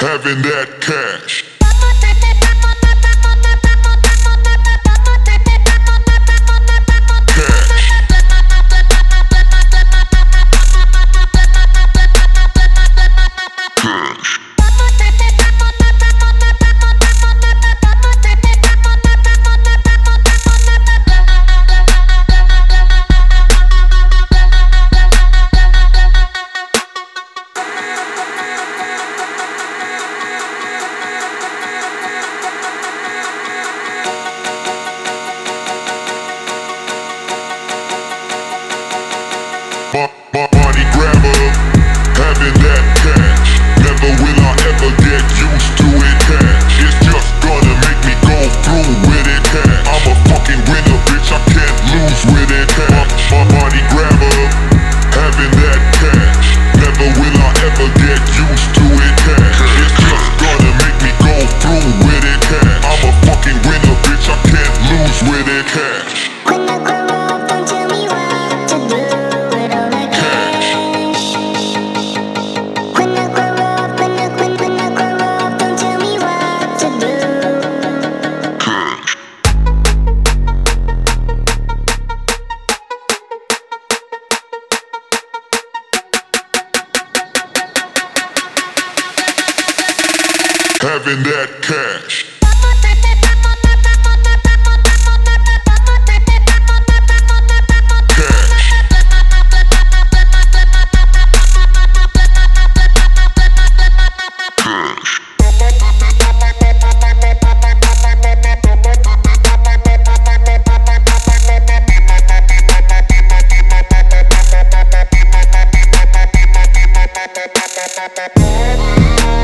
having that cash. Money grabber, having that cash. Never will I ever get used to it cash. It's just gonna make me go through with it cash. I'm a fucking winner, bitch, I can't lose with it cash. Money grabber, having that cash. Never will I ever get used to it cash. It's just gonna make me go through with it cash. I'm a fucking winner, bitch, I can't lose with it cash. When I grow up, don't tell me what to do with all that cash. When I grow up, when I grow up, don't tell me what to do. Having that cash. Cash.